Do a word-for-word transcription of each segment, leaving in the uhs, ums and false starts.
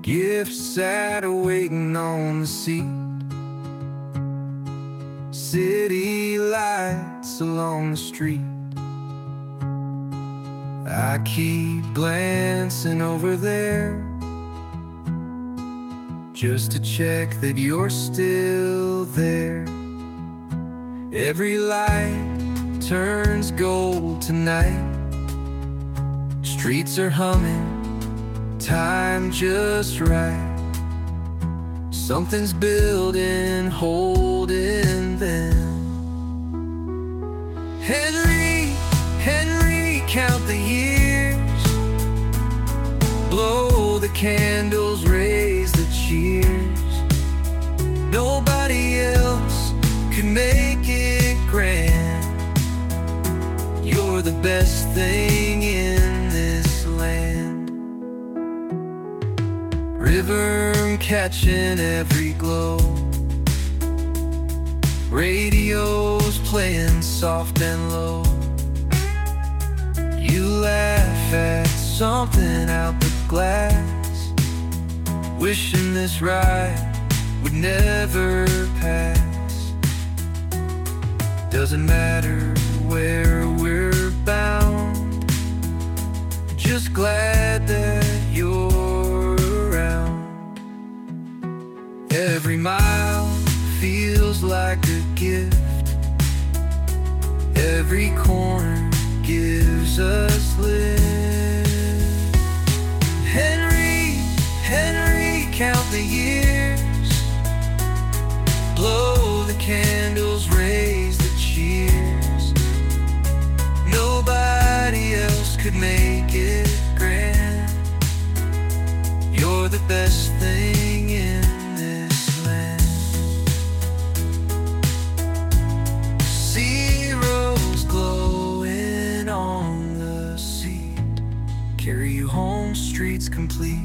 Gifts sat waiting on the seat. City lights along the street. I keep glancing over there just to check that you're still there. Every light turns gold tonight. Streets are humming, time just right. Something's building, holding them. Henry, Henry, count the years. Blow the candles, raise the cheers. Nobody else could make it grand. You're the best thing in this land. River catching every glow. Radio's playing soft and low. You laugh at something out the glass, wishing this ride would never pass. Doesn't matter where we're bound, just glad that you're around. Every mile feels like a gift. Every corner gives us lift. Henry, Henry, count the years. Blow the candles, raise the cheers. Nobody else could make it grand. You're the best thing in this land. Zeros glowing on the sea, carry you home, streets complete.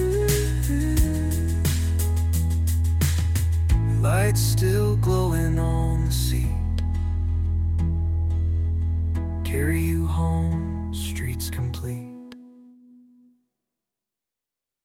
Lights still glowing on